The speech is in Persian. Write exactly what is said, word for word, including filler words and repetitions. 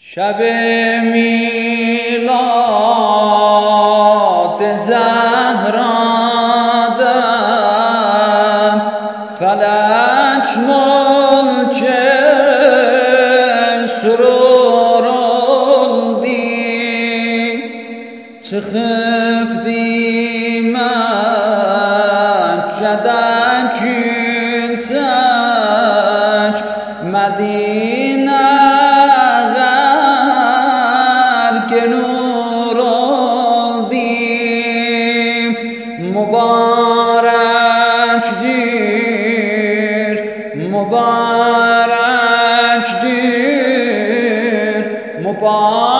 شب میلاد زهرادم فلک ملک سرور الدین تخبدي مجدك تاج مدينة نور الدین مبارک دیر مبارک دیر مبارک